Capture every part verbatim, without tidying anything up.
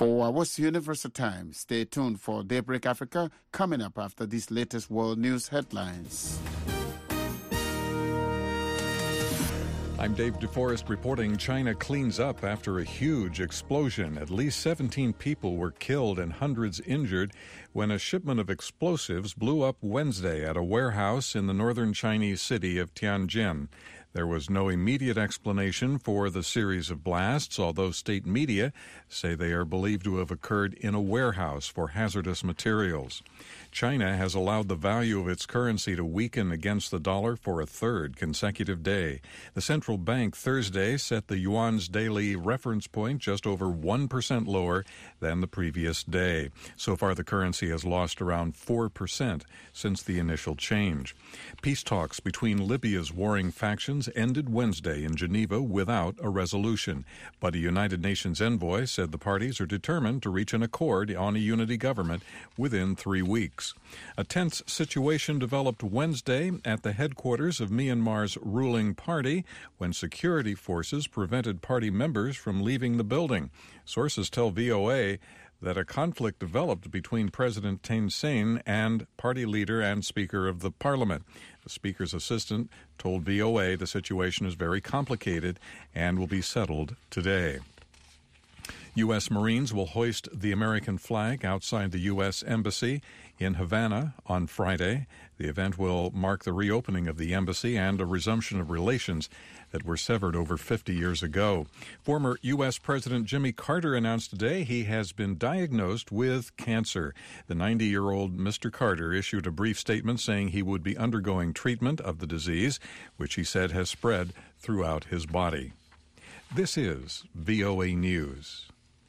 For What's Universal Time, stay tuned for Daybreak Africa coming up after these latest world news headlines. I'm Dave DeForest reporting China cleans up after a huge explosion. At least seventeen people were killed and hundreds injured when a shipment of explosives blew up Wednesday at a warehouse in the northern Chinese city of Tianjin. There was no immediate explanation for the series of blasts, although state media say they are believed to have occurred in a warehouse for hazardous materials. China has allowed the value of its currency to weaken against the dollar for a third consecutive day. The central bank Thursday set the yuan's daily reference point just over one percent lower than the previous day. So far, the currency has lost around four percent since the initial change. Peace talks between Libya's warring factions ended Wednesday in Geneva without a resolution. But a United Nations envoy said the parties are determined to reach an accord on a unity government within three weeks. A tense situation developed Wednesday at the headquarters of Myanmar's ruling party when security forces prevented party members from leaving the building. Sources tell V O A that a conflict developed between President Thein Sein and party leader and Speaker of the Parliament. The Speaker's assistant told V O A the situation is very complicated and will be settled today. U S. Marines will hoist the American flag outside the U S. Embassy in Havana on Friday. The event will mark the reopening of the embassy and a resumption of relations that were severed over fifty years ago. Former U S. President Jimmy Carter announced today he has been diagnosed with cancer. The ninety-year-old Mister Carter issued a brief statement saying he would be undergoing treatment of the disease, which he said has spread throughout his body. This is V O A News.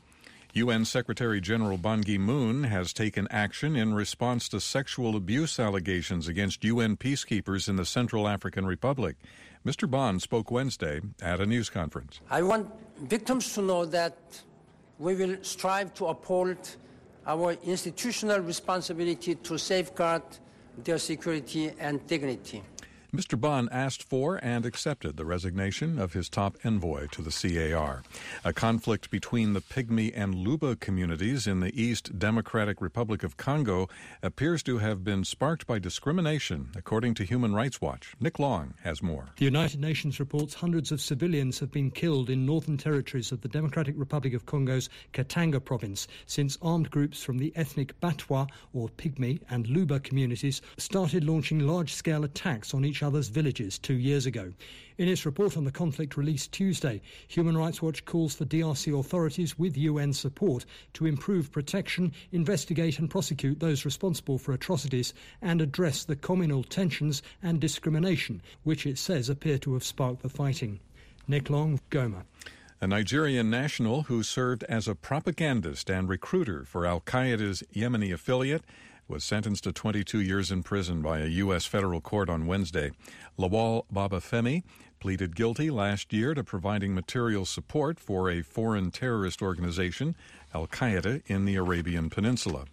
U N Secretary General Ban Ki-moon has taken action in response to sexual abuse allegations against U N peacekeepers in the Central African Republic. Mister Ban spoke Wednesday at a news conference. I want victims to know that we will strive to uphold our institutional responsibility to safeguard their security and dignity. Mister Ban asked for and accepted the resignation of his top envoy to the C A R. A conflict between the Pygmy and Luba communities in the East Democratic Republic of Congo appears to have been sparked by discrimination, according to Human Rights Watch. Nick Long has more. The United Nations reports hundreds of civilians have been killed in northern territories of the Democratic Republic of Congo's Katanga province since armed groups from the ethnic Batwa, or Pygmy, and Luba communities started launching large-scale attacks on each other's villages two years ago. In its report on the conflict released Tuesday, Human Rights Watch calls for D R C authorities with U N support to improve protection, investigate and prosecute those responsible for atrocities and address the communal tensions and discrimination, which it says appear to have sparked the fighting. Nick Long, Goma. A Nigerian national who served as a propagandist and recruiter for al-Qaeda's Yemeni affiliate was sentenced to twenty-two years in prison by a U S federal court on Wednesday. Lawal Babafemi pleaded guilty last year to providing material support for a foreign terrorist organization, al-Qaeda, in the Arabian Peninsula.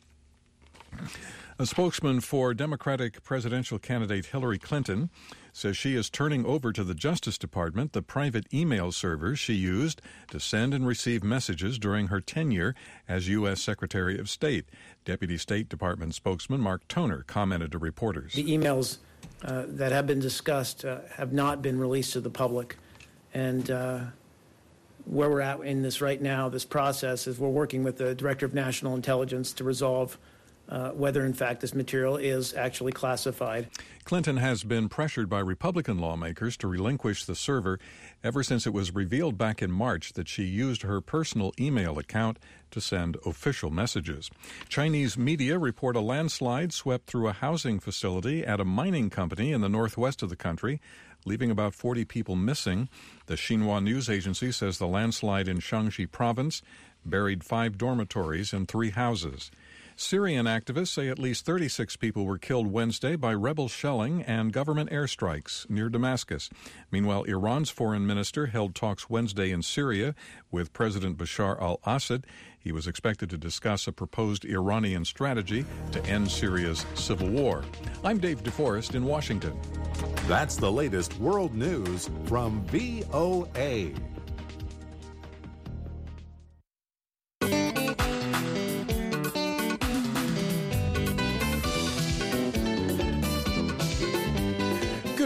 A spokesman for Democratic presidential candidate Hillary Clinton says she is turning over to the Justice Department the private email servers she used to send and receive messages during her tenure as U S. Secretary of State. Deputy State Department spokesman Mark Toner commented to reporters. The emails uh, that have been discussed uh, have not been released to the public. And uh, where we're at in this right now, this process, is we're working with the Director of National Intelligence to resolve Uh, whether, in fact, this material is actually classified. Clinton has been pressured by Republican lawmakers to relinquish the server ever since it was revealed back in March that she used her personal email account to send official messages. Chinese media report a landslide swept through a housing facility at a mining company in the northwest of the country, leaving about forty people missing. The Xinhua news agency says the landslide in Shaanxi province buried five dormitories and three houses. Syrian activists say at least thirty-six people were killed Wednesday by rebel shelling and government airstrikes near Damascus. Meanwhile, Iran's foreign minister held talks Wednesday in Syria with President Bashar al-Assad. He was expected to discuss a proposed Iranian strategy to end Syria's civil war. I'm Dave DeForest in Washington. That's the latest world news from V O A.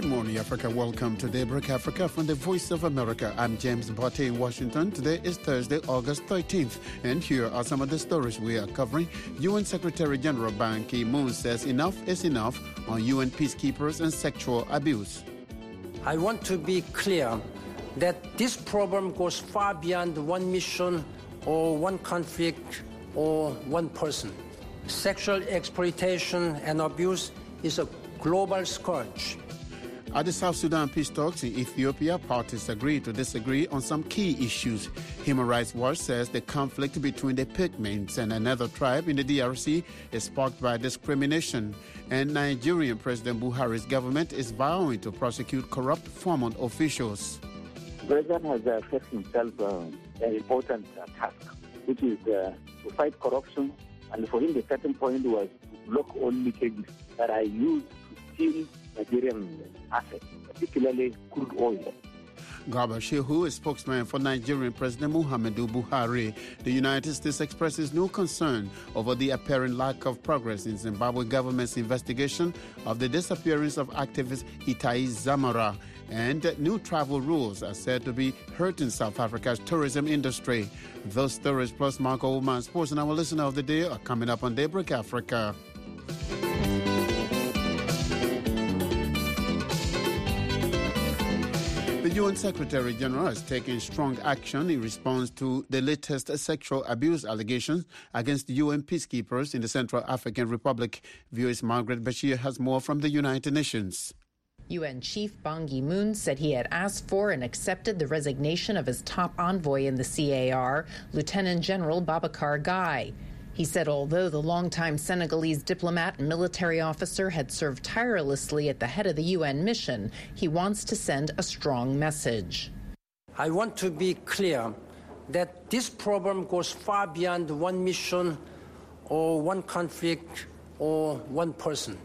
Good morning, Africa. Welcome to Daybreak Africa from the Voice of America. I'm James Botte in Washington. Today is Thursday, August thirteenth, and here are some of the stories we are covering. U N Secretary General Ban Ki-moon says enough is enough on U N peacekeepers and sexual abuse. I want to be clear that this problem goes far beyond one mission or one conflict or one person. Sexual exploitation and abuse is a global scourge. At the South Sudan peace talks in Ethiopia, parties agree to disagree on some key issues. Human Rights Watch says the conflict between the Pygmies and another tribe in the D R C is sparked by discrimination. And Nigerian President Buhari's government is vowing to prosecute corrupt former officials. The President has uh, set himself uh, an important uh, task, which is uh, to fight corruption. And for him, the starting point was to block all leakages that are used to steal Nigerian assets, particularly crude oil. Garba Shehu, a spokesman for Nigerian President Muhammadu Buhari. The United States expresses no concern over the apparent lack of progress in Zimbabwe government's investigation of the disappearance of activist Itai Zamara. And new travel rules are said to be hurting South Africa's tourism industry. Those stories plus Marco Oman Sports and our listener of the day are coming up on Daybreak Africa. The U N Secretary General has taken strong action in response to the latest sexual abuse allegations against U N peacekeepers in the Central African Republic. V O A's Margaret Bashir has more from the United Nations. U N Chief Ban Ki-moon said he had asked for and accepted the resignation of his top envoy in the C A R, Lieutenant General Babacar Gaye. He said although the longtime Senegalese diplomat and military officer had served tirelessly at the head of the U N mission, he wants to send a strong message. I want to be clear that this problem goes far beyond one mission or one conflict or one person.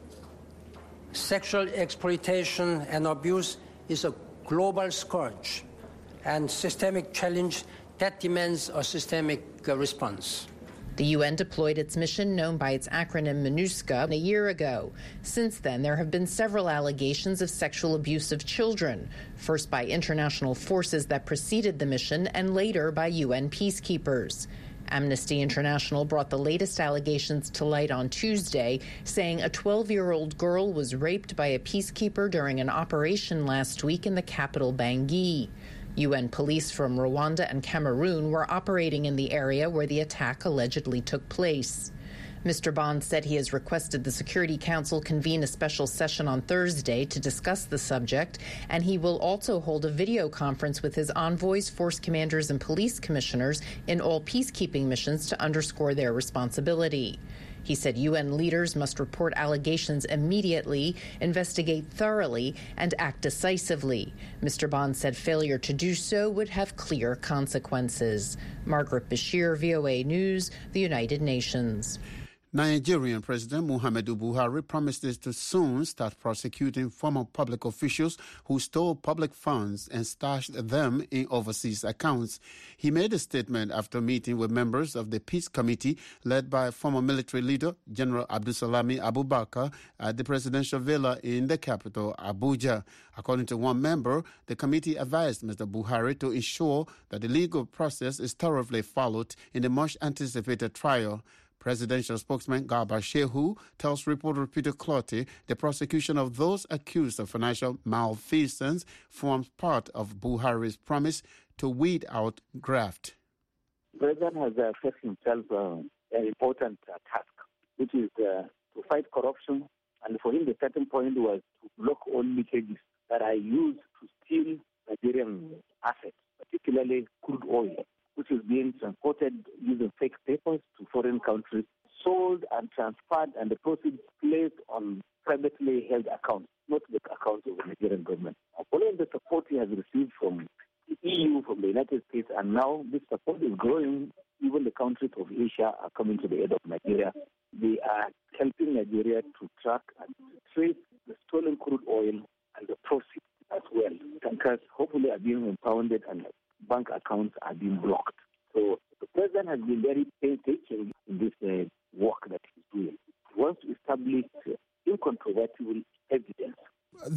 Sexual exploitation and abuse is a global scourge and systemic challenge that demands a systemic uh, response. The U N deployed its mission, known by its acronym MINUSCA, a year ago. Since then, there have been several allegations of sexual abuse of children, first by international forces that preceded the mission and later by U N peacekeepers. Amnesty International brought the latest allegations to light on Tuesday, saying a twelve-year-old girl was raped by a peacekeeper during an operation last week in the capital Bangui. U N police from Rwanda and Cameroon were operating in the area where the attack allegedly took place. Mister Bond said he has requested the Security Council convene a special session on Thursday to discuss the subject, and he will also hold a video conference with his envoys, force commanders, and police commissioners in all peacekeeping missions to underscore their responsibility. He said U N leaders must report allegations immediately, investigate thoroughly, and act decisively. Mister Bond said failure to do so would have clear consequences. Margaret Bashir, V O A News, the United Nations. Nigerian President Muhammadu Buhari promises to soon start prosecuting former public officials who stole public funds and stashed them in overseas accounts. He made a statement after meeting with members of the Peace Committee led by former military leader General Abdulsalami Abubakar at the presidential villa in the capital, Abuja. According to one member, the committee advised Mister Buhari to ensure that the legal process is thoroughly followed in the much-anticipated trial. Presidential spokesman Garba Shehu tells reporter Peter Clotty the prosecution of those accused of financial malfeasance forms part of Buhari's promise to weed out graft. The President has uh, set himself uh, an important uh, task, which is uh, to fight corruption. And for him, the starting point was to block all leakages that are used to steal Nigerian assets, particularly crude oil, which is being transported using fake papers to foreign countries, sold and transferred, and the proceeds placed on privately held accounts, not the accounts of the Nigerian government. Following the support he has received from the E U, from the United States, and now this support is growing. Even the countries of Asia are coming to the aid of Nigeria. They are helping Nigeria to track and to trace the stolen crude oil and the proceeds as well. Tankers hopefully are being impounded and bank accounts are being blocked. So the President has been very painstaking in this uh, work that he's doing. He wants to establish uh, incontrovertible evidence.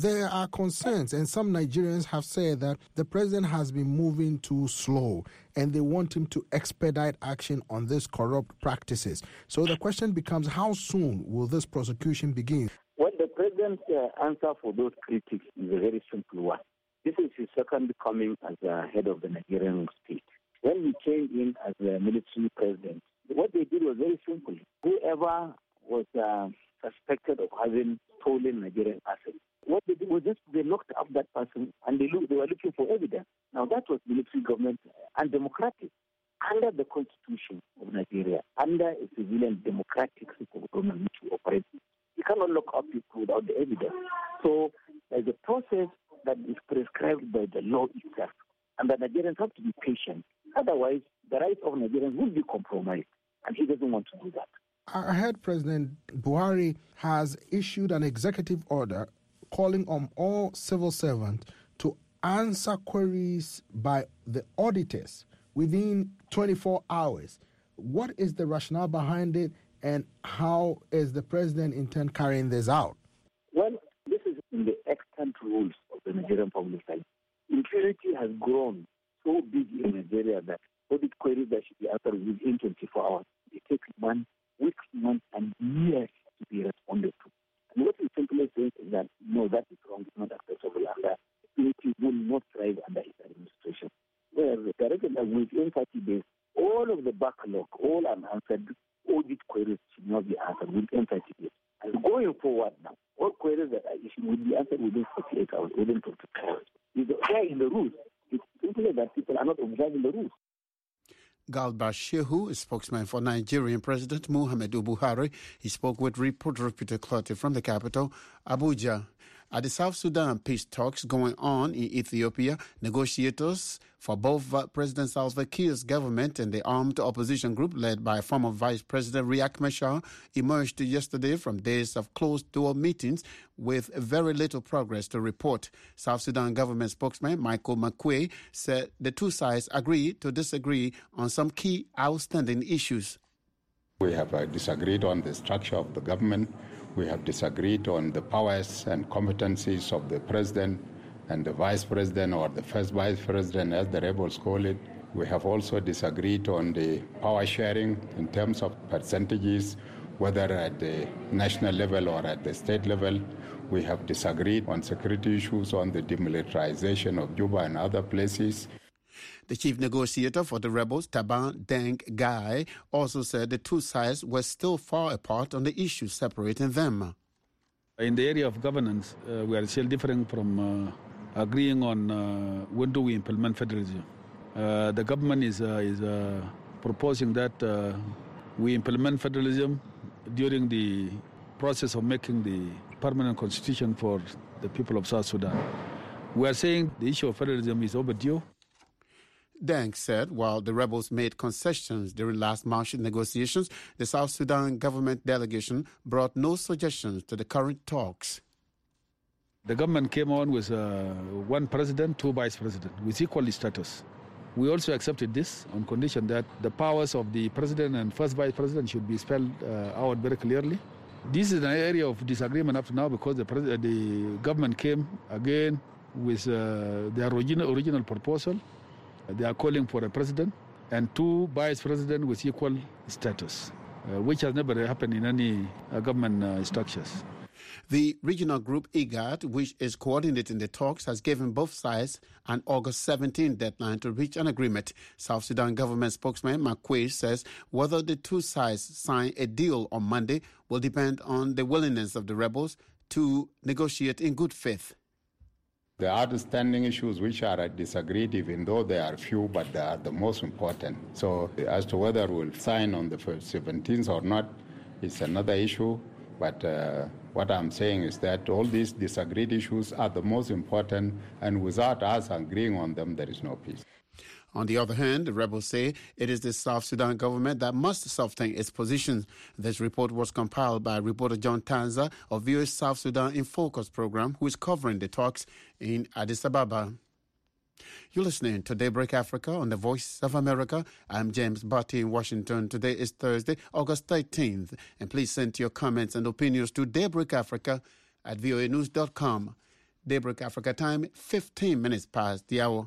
there are concerns, and some Nigerians have said that the president has been moving too slow and they want him to expedite action on these corrupt practices. So the question becomes, how soon will this prosecution begin? Well, the president's uh, answer for those critics is a very simple one. This is his second coming as uh, head of the Nigerian state. When he came in as the military president, what they did was very simple. Whoever was uh, suspected of having stolen Nigerian assets, what they did was just they locked up that person and they, look, they were looking for evidence. Now, that was military government undemocratic. Under the constitution of Nigeria, under a civilian democratic system of government which we operate, you cannot lock up people without the evidence. So there's a process that is prescribed by the law itself. And the Nigerians have to be patient. Otherwise, the rights of Nigerians will be compromised. And he doesn't want to do that. I heard President Buhari has issued an executive order calling on all civil servants to answer queries by the auditors within twenty-four hours. What is the rationale behind it, and how is the president intend carrying this out? Well, this is in the extant rules of the Nigerian public service. Impunity has grown so big in Nigeria that audit queries that should be answered within twenty-four hours. It takes months, weeks, months, and years to be responded to. And what we simply say is that, no, that is wrong, it's not acceptable, and that impunity will not thrive under his administration. Whereas the director that within thirty days, all of the backlog, all unanswered audit queries should not be answered within thirty days. And going forward now, all queries that are issued will be answered within forty-eight hours, within twenty-four hours. They are in the rules. It's simply that people are not observing the rules. Galba Shehu, a spokesman for Nigerian President Muhammadu Buhari, he spoke with reporter Peter Clottey from the capital, Abuja. At the South Sudan peace talks going on in Ethiopia, negotiators for both uh, President Salva Kiir's government and the armed opposition group led by former Vice President Riek Machar emerged yesterday from days of closed-door meetings with very little progress to report. South Sudan government spokesman Michael Makwei said the two sides agreed to disagree on some key outstanding issues. We have uh, disagreed on the structure of the government. We have disagreed on the powers and competencies of the president and the vice president, or the first vice president, as the rebels call it. We have also disagreed on the power sharing in terms of percentages, whether at the national level or at the state level. We have disagreed on security issues, on the demilitarization of Juba and other places. The chief negotiator for the rebels, Taban Deng Gai, also said the two sides were still far apart on the issues separating them. In the area of governance, uh, we are still differing from uh, agreeing on uh, when do we implement federalism. Uh, the government is, uh, is uh, proposing that uh, we implement federalism during the process of making the permanent constitution for the people of South Sudan. We are saying the issue of federalism is overdue. Deng said while the rebels made concessions during last March negotiations, the South Sudan government delegation brought no suggestions to the current talks. The government came on with uh, one president, two vice presidents, with equal status. We also accepted this on condition that the powers of the president and first vice president should be spelled uh, out very clearly. This is an area of disagreement up to now because the, pres- the government came again with uh, their original, original proposal. They are calling for a president and two vice presidents with equal status, uh, which has never happened in any uh, government uh, structures. The regional group IGAD, which is coordinating the talks, has given both sides an August seventeenth deadline to reach an agreement. South Sudan government spokesman Makwei says whether the two sides sign a deal on Monday will depend on the willingness of the rebels to negotiate in good faith. There are outstanding issues which are disagreed, even though they are few, but they are the most important. So as to whether we'll sign on the seventeenth or not, it's another issue. But uh, what I'm saying is that all these disagreed issues are the most important, and without us agreeing on them, there is no peace. On the other hand, the rebels say it is the South Sudan government that must soften its position. This report was compiled by reporter John Tanza of V O A's South Sudan in Focus program, who is covering the talks in Addis Ababa. You're listening to Daybreak Africa on the Voice of America. I'm James Barty in Washington. Today is Thursday, August thirteenth. And please send your comments and opinions to Daybreak Africa at voa news dot com. Daybreak Africa time, fifteen minutes past the hour.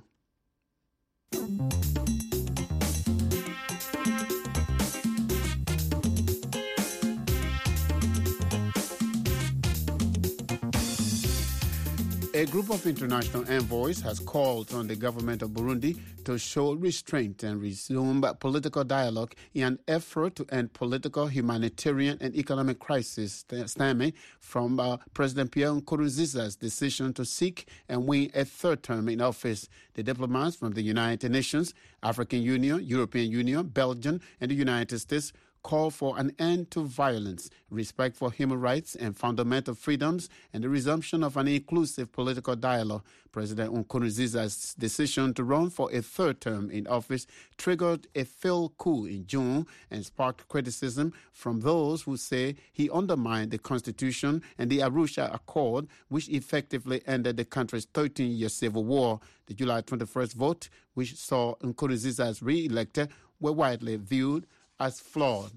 A group of international envoys has called on the government of Burundi to show restraint and resume political dialogue in an effort to end political, humanitarian, and economic crisis stemming from uh, President Pierre Nkurunziza's decision to seek and win a third term in office. The diplomats from the United Nations, African Union, European Union, Belgium, and the United States call for an end to violence, respect for human rights and fundamental freedoms, and the resumption of an inclusive political dialogue. President Nkurunziza's decision to run for a third term in office triggered a failed coup in June and sparked criticism from those who say he undermined the constitution and the Arusha Accord, which effectively ended the country's thirteen-year civil war. The July twenty-first vote, which saw Nkurunziza as re-elected, were widely viewed as flawed.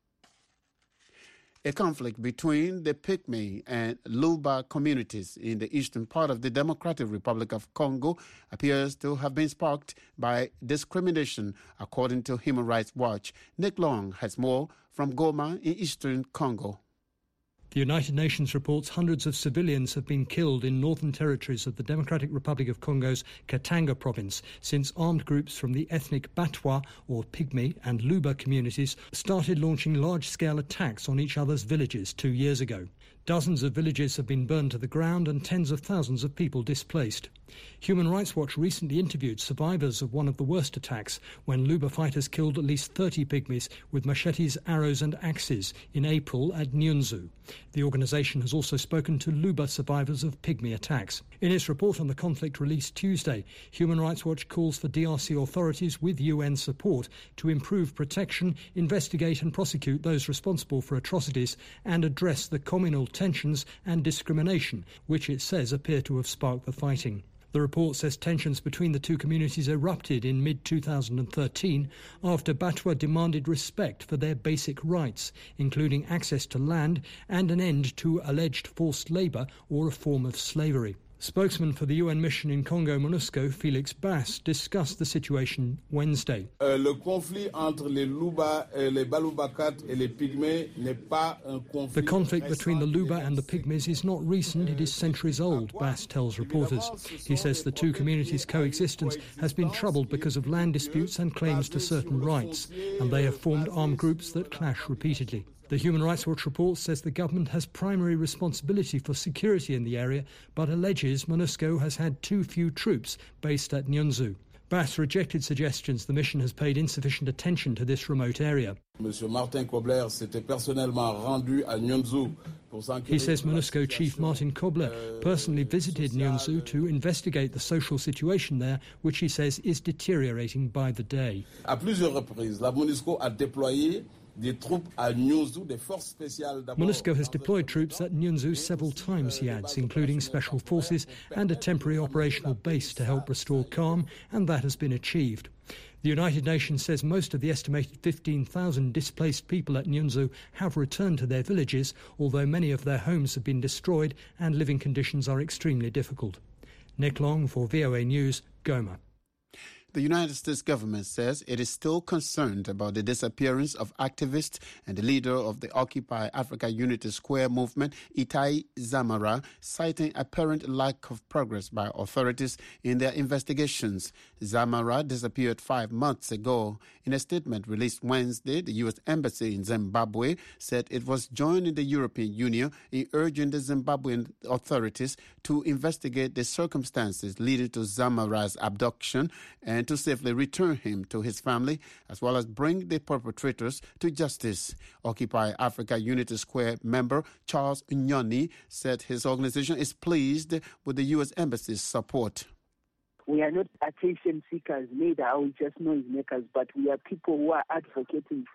A conflict between the Pygmy and Luba communities in the eastern part of the Democratic Republic of Congo appears to have been sparked by discrimination, according to Human Rights Watch. Nick Long has more from Goma in eastern Congo. The United Nations reports hundreds of civilians have been killed in northern territories of the Democratic Republic of Congo's Katanga province since armed groups from the ethnic Batwa or Pygmy and Luba communities started launching large-scale attacks on each other's villages two years ago. Dozens of villages have been burned to the ground and tens of thousands of people displaced. Human Rights Watch recently interviewed survivors of one of the worst attacks when Luba fighters killed at least thirty Pygmies with machetes, arrows and axes in April at Nyunzu. The organisation has also spoken to Luba survivors of Pygmy attacks. In its report on the conflict released Tuesday, Human Rights Watch calls for D R C authorities with U N support to improve protection, investigate and prosecute those responsible for atrocities and address the communal tensions and discrimination, which it says appear to have sparked the fighting. The report says tensions between the two communities erupted in mid two thousand thirteen after Batwa demanded respect for their basic rights, including access to land and an end to alleged forced labour or a form of slavery. Spokesman for the U N mission in Congo, MONUSCO, Felix Bass, discussed the situation Wednesday. Uh, le conflit entre les Luba, uh, les Balubakat et les Pygmées n'est pas un conflit. The conflict between the Luba and the Pygmies is not recent, it is centuries old, Bass tells reporters. He says the two communities' coexistence has been troubled because of land disputes and claims to certain rights, and they have formed armed groups that clash repeatedly. The Human Rights Watch report says the government has primary responsibility for security in the area, but alleges MONUSCO has had too few troops based at Nyunzu. Bass rejected suggestions the mission has paid insufficient attention to this remote area. Monsieur Martin Kobler s'était personnellement rendu à Nyunzu. He says MONUSCO Chief Martin Kobler personally visited Nyunzu to investigate the social situation there, which he says is deteriorating by the day. À plusieurs reprises, la MONUSCO a déployé MONUSCO has deployed troops at Nyunzu several times, he adds, including special forces and a temporary operational base to help restore calm, and that has been achieved. The United Nations says most of the estimated fifteen thousand displaced people at Nyunzu have returned to their villages, although many of their homes have been destroyed and living conditions are extremely difficult. Nick Long for V O A News, Goma. The United States government says it is still concerned about the disappearance of activist and the leader of the Occupy Africa Unity Square movement, Itai Dzamara, citing apparent lack of progress by authorities in their investigations. Dzamara disappeared five months ago. In a statement released Wednesday, the U S Embassy in Zimbabwe said it was joining the European Union in urging the Zimbabwean authorities to investigate the circumstances leading to Dzamara's abduction and to safely return him to his family, as well as bring the perpetrators to justice. Occupy Africa Unity Square member Charles Nyoni said his organization is pleased with the U S Embassy's support. We are not attention seekers, neither are we just noisemakers, but we are people who are advocating for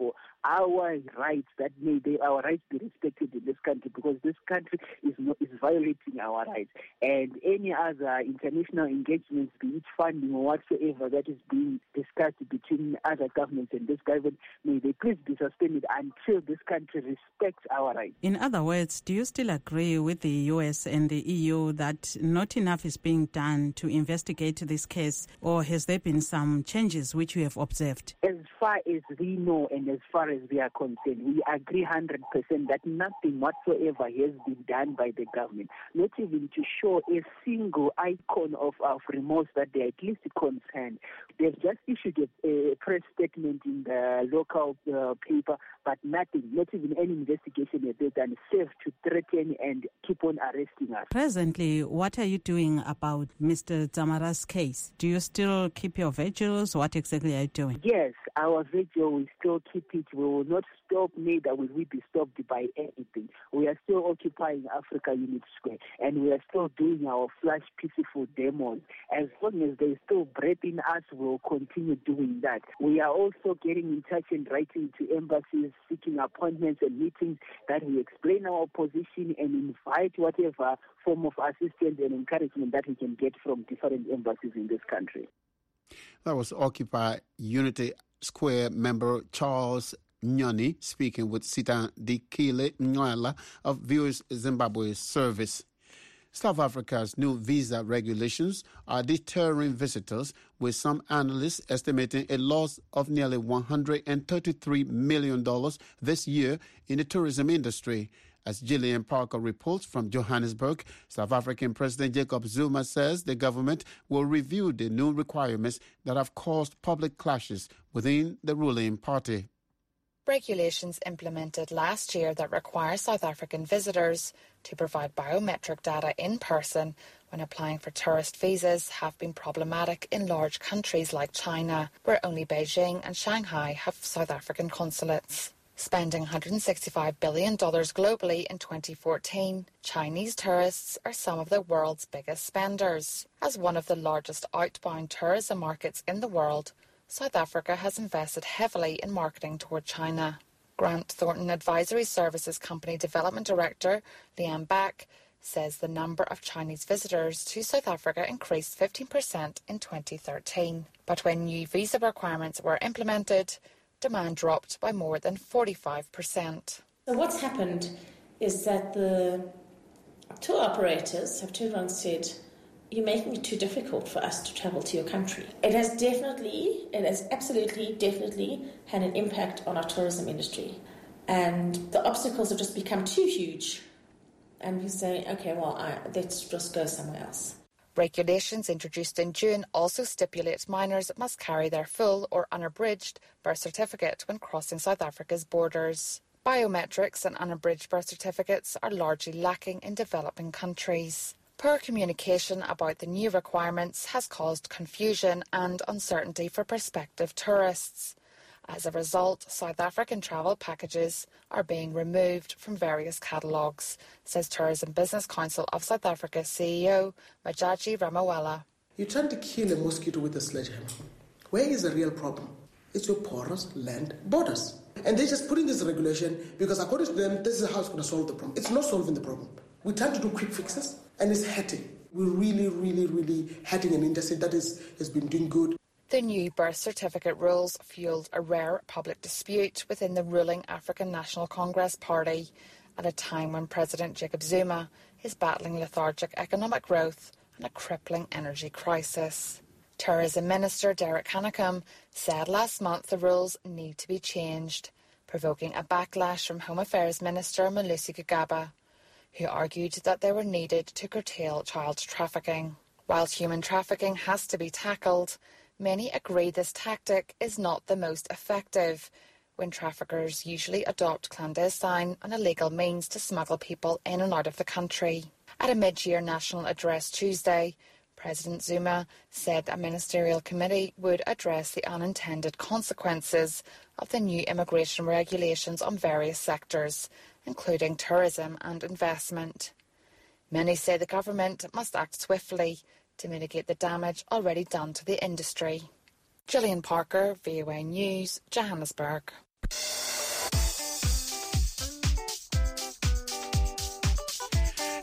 our rights, that may they, our rights be respected in this country, because this country is not, is violating our rights. And any other international engagements, be it funding or whatsoever that is being discussed between other governments and this government, may they please be suspended until this country respects our rights. In other words, do you still agree with the U S and the E U that not enough is being done to investigate this case, or has there been some changes which you have observed? As far as we know and as far as we are concerned, we agree one hundred percent that nothing whatsoever has been done by the government, not even to show a single icon of, of remorse that they are at least concerned. They've just issued a, a press statement in the local uh, paper, but nothing, not even any investigation has been done, save to threaten and keep on arresting us. Presently, what are you doing about Mister Dzamara's case? Do you still keep your vigils? What exactly are you doing? Yes, our vigil, we still keep it. We will not stop, neither will we be stopped by anything. We are still occupying Africa Unit Square, and we are still doing our flash peaceful demos. As long as there is still breath in us, we will continue doing that. We are also getting in touch and writing to embassies, seeking appointments and meetings that we explain our position and invite whatever form of assistance and encouragement that we can get from different embassies in this country. That was Occupy Unity Square member Charles Nyoni speaking with Sita Dikile Nywala of Viewers Zimbabwe Service. South Africa's new visa regulations are deterring visitors, with some analysts estimating a loss of nearly one hundred thirty-three million dollars this year in the tourism industry. As Gillian Parker reports from Johannesburg, South African President Jacob Zuma says the government will review the new requirements that have caused public clashes within the ruling party. Regulations implemented last year that require South African visitors to provide biometric data in person when applying for tourist visas have been problematic in large countries like China, where only Beijing and Shanghai have South African consulates. Spending one hundred sixty-five billion dollars globally in twenty fourteen, Chinese tourists are some of the world's biggest spenders. As one of the largest outbound tourism markets in the world, South Africa has invested heavily in marketing toward China. Grant Thornton Advisory Services Company Development Director Liam Back says the number of Chinese visitors to South Africa increased fifteen percent in twenty thirteen. But when new visa requirements were implemented, demand dropped by more than forty-five percent. So what's happened is that the tour operators have turned around and said, you're making it too difficult for us to travel to your country. It has definitely, it has absolutely, definitely had an impact on our tourism industry. And the obstacles have just become too huge. And we say, okay, well, I, let's just go somewhere else. Regulations introduced in June also stipulate minors must carry their full or unabridged birth certificate when crossing South Africa's borders. Biometrics and unabridged birth certificates are largely lacking in developing countries. Poor communication about the new requirements has caused confusion and uncertainty for prospective tourists. As a result, South African travel packages are being removed from various catalogues, says Tourism Business Council of South Africa C E O Majaji Ramawela. You're trying to kill a mosquito with a sledgehammer. Where is the real problem? It's your porous land borders. And they're just putting this regulation because according to them, this is how it's going to solve the problem. It's not solving the problem. We're trying to do quick fixes, and it's hurting. We're really, really, really hurting an industry that is, has been doing good. The new birth certificate rules fueled a rare public dispute within the ruling African National Congress Party at a time when President Jacob Zuma is battling lethargic economic growth and a crippling energy crisis. Tourism Minister Derek Hanekom said last month the rules need to be changed, provoking a backlash from Home Affairs Minister Malusi Gigaba, who argued that they were needed to curtail child trafficking. Whilst human trafficking has to be tackled, many agree this tactic is not the most effective, when traffickers usually adopt clandestine and illegal means to smuggle people in and out of the country. At a mid-year national address Tuesday, President Zuma said a ministerial committee would address the unintended consequences of the new immigration regulations on various sectors, including tourism and investment. Many say the government must act swiftly to mitigate the damage already done to the industry. Gillian Parker, V O A News, Johannesburg.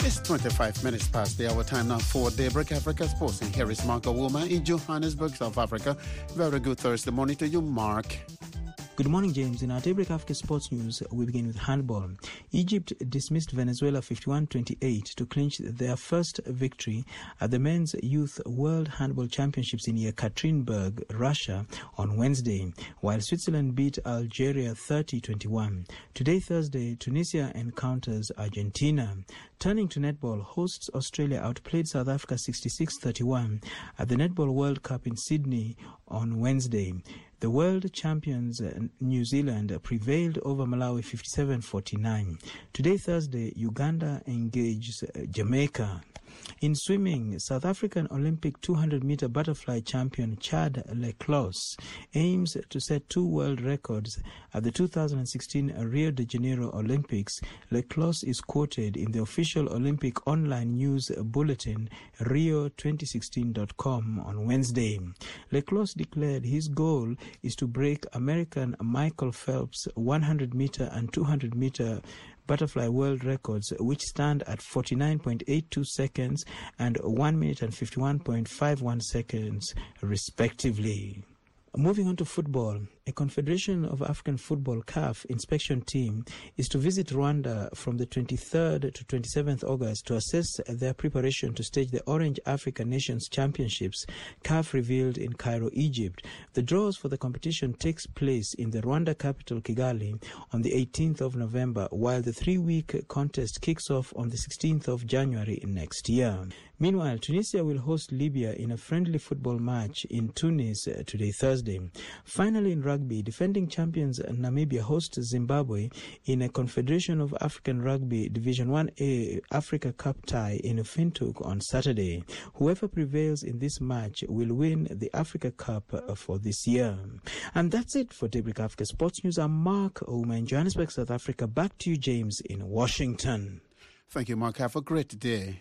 It's twenty-five minutes past the hour time now for Daybreak Africa Sports. And here is Mark Owoma in Johannesburg, South Africa. Very good Thursday morning to you, Mark. Good morning, James. In our Daybreak Africa Sports News, we begin with handball. Egypt dismissed Venezuela fifty-one twenty-eight to clinch their first victory at the Men's Youth World Handball Championships in Yekaterinburg, Russia, on Wednesday, while Switzerland beat Algeria thirty twenty-one. Today, Thursday, Tunisia encounters Argentina. Turning to netball, hosts Australia outplayed South Africa sixty-six thirty-one at the Netball World Cup in Sydney on Wednesday. The world champions New Zealand prevailed over Malawi fifty-seven forty-nine. Today, Thursday, Uganda engages Jamaica. In swimming, South African Olympic two hundred meter butterfly champion Chad Le Clos aims to set two world records at the two thousand sixteen Rio de Janeiro Olympics. Le Clos is quoted in the official Olympic online news bulletin rio twenty sixteen dot com on Wednesday. Le Clos declared his goal is to break American Michael Phelps' one hundred meter and two hundred meter butterfly world records, which stand at forty-nine point eight two seconds and one minute and fifty-one point five one seconds, respectively. Moving on to football, a Confederation of African Football C A F inspection team is to visit Rwanda from the twenty-third to twenty-seventh August to assess their preparation to stage the Orange Africa Nations Championships, C A F revealed in Cairo, Egypt. The draws for the competition takes place in the Rwanda capital, Kigali, on the eighteenth of November, while the three-week contest kicks off on the sixteenth of January next year. Meanwhile, Tunisia will host Libya in a friendly football match in Tunis today, Thursday. Finally, in rugby, defending champions Namibia host Zimbabwe in a Confederation of African Rugby Division one A Africa Cup tie in Windhoek on Saturday. Whoever prevails in this match will win the Africa Cup for this year. And that's it for Daybreak Africa Sports News. I'm Mark Owoma in Johannesburg, South Africa. Back to you, James, in Washington. Thank you, Mark. Have a great day.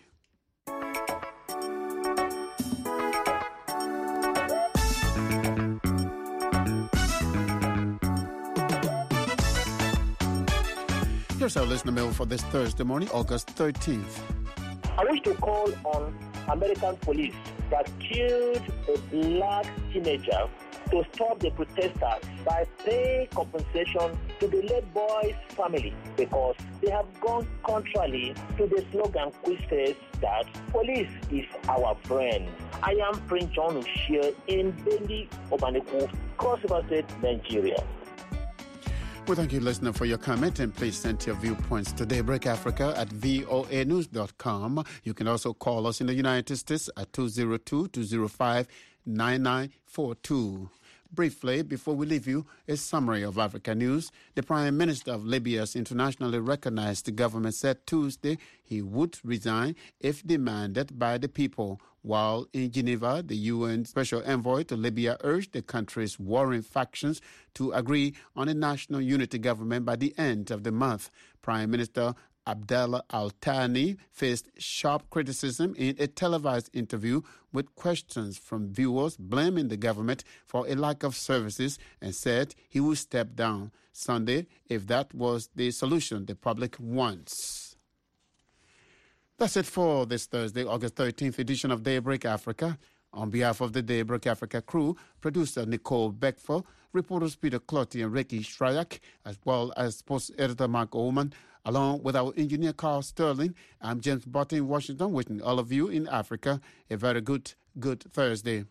Here's our listener mail for this Thursday morning, August thirteenth. I wish to call on American police that killed a black teenager to stop the protesters by paying compensation to the late boy's family, because they have gone contrary to the slogan which says that police is our friend. I am Prince John Ushia in Bendi, Obaneku, Cross River State, Nigeria. Well, thank you, listener, for your comment, and please send your viewpoints to Daybreak Africa at voa news dot com. You can also call us in the United States at two oh two, two oh five, nine nine four two. Briefly, before we leave you, a summary of Africa news. The Prime Minister of Libya's internationally recognized government said Tuesday he would resign if demanded by the people, while in Geneva, the U N Special Envoy to Libya urged the country's warring factions to agree on a national unity government by the end of the month. Prime Minister Abdallah Al-Thani faced sharp criticism in a televised interview with questions from viewers blaming the government for a lack of services, and said he would step down Sunday if that was the solution the public wants. That's it for this Thursday, August thirteenth edition of Daybreak Africa. On behalf of the Daybreak Africa crew, producer Nicole Beckford, reporters Peter Clotty and Ricky Shryak, as well as sports editor Mark Owoma, along with our engineer Carl Sterling, I'm James Botte in Washington, wishing all of you in Africa a very good, good Thursday.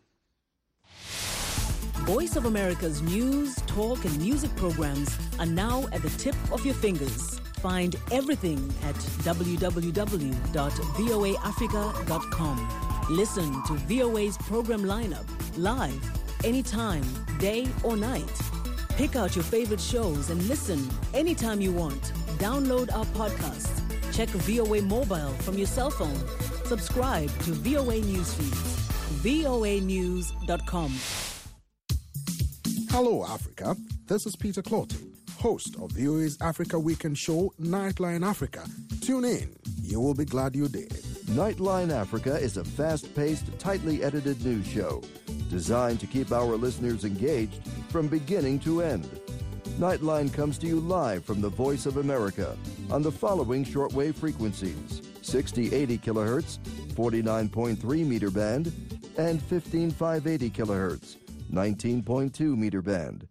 Voice of America's news, talk, and music programs are now at the tip of your fingers. Find everything at w w w dot voa africa dot com. Listen to V O A's program lineup live, anytime, day or night. Pick out your favorite shows and listen anytime you want. Download our podcasts. Check V O A Mobile from your cell phone. Subscribe to V O A Newsfeed. V O A news dot com. Hello, Africa. This is Peter Clotty, host of V O A's Africa Weekend Show, Nightline Africa. Tune in. You will be glad you did. Nightline Africa is a fast-paced, tightly edited news show designed to keep our listeners engaged from beginning to end. Nightline comes to you live from the Voice of America on the following shortwave frequencies: sixty eighty kilohertz, forty-nine point three meter band, and fifteen five eighty kilohertz, nineteen point two meter band.